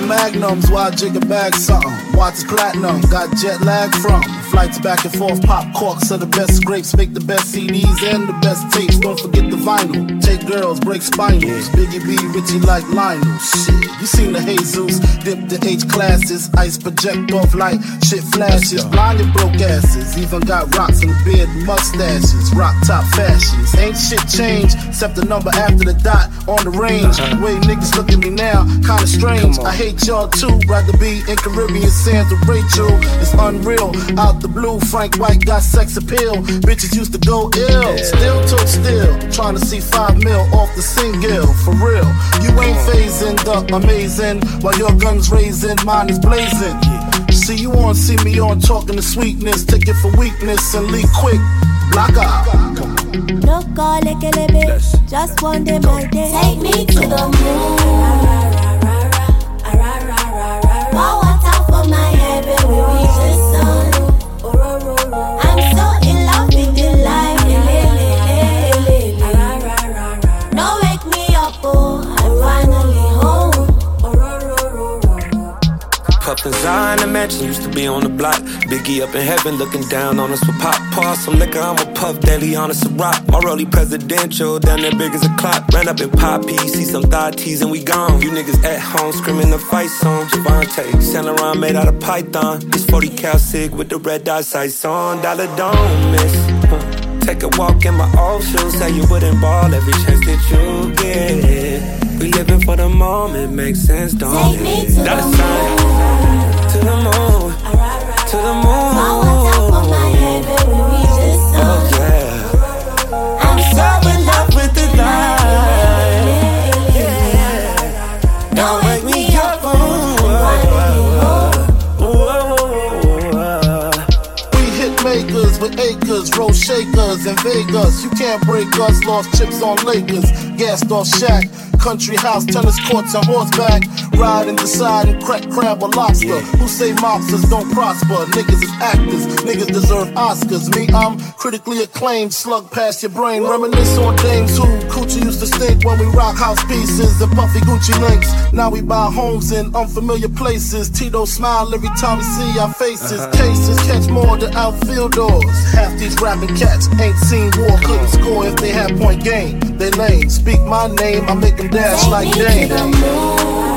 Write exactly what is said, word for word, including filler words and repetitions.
Sipping magnums while I jig a bag something. Watch platinum, got jet lag from flights back and forth, pop corks are the best scrapes. Make the best C Ds and the best tapes. Don't forget the vinyl. Take girls, break spinals. Biggie B, Richie like Lionel. Shit, you seen the Jesus, dip the H classes. Ice project off like shit flashes. Blinded broke asses. Even got rocks in the beard, mustaches. Rock top fashions. Ain't shit changed except the number after the dot on the range. The way niggas look at me now, kinda strange. I hate y'all too. Rather be in Caribbean sands with Rachel. It's unreal. Out the blue, Frank White got sex appeal. Bitches used to go ill. Still took still. Trying to see five mil off the single. For real. You ain't phasing the amazing. While your gun's raising, mine is blazing. See you on, see me on, talking to sweetness. Take it for weakness and leave quick. Block out. No call like a lebe. Just one day my day. Take me to the moon. Pour water for my head when we reach the sun. I'm so in love with the life. No wake me up, oh, I'm finally home. Puffin' Zion, the mansion used to be on the block. Biggie up in heaven looking down on us with pop. Pour some liquor, I'ma puff daily on us a rock. My rollie presidential, down there big as a clock. Ran up in Poppy, see some thigh tees and we gone. You niggas at home screaming the fight song. Javante, Saint Laurent made out of python. This forty cal cig with the red dot sights on. Dollar don't miss. Huh. Take a walk in my old shoes, say you wouldn't ball every chance that you get. We living for the moment, makes sense, don't Take it? me to Dollar the sign. moon. To the moon, to the moon. Pour water for my head when we reach the sun. Oh yeah, I'm so in love with the light. Yeah. Don't wake me up. We hit makers with acres, roll shakers in Vegas. You can't break us, lost chips on Lakers, gassed off Shaq. Country house, tennis courts, and horseback. Ride and decide and crack crab or lobster. Who say mobsters don't prosper? Niggas is actors, niggas deserve Oscars. Me, I'm critically acclaimed, slug past your brain. Reminisce on dames who coochie used to stink when we rock house pieces and puffy Gucci links. Now we buy homes in unfamiliar places. Tito smile every time we see our faces. Cases catch more than outfielders. Half these rapping cats ain't seen war, couldn't score if they had point game. They lame, speak my name, I make them dash Take like me Dame. to the moon.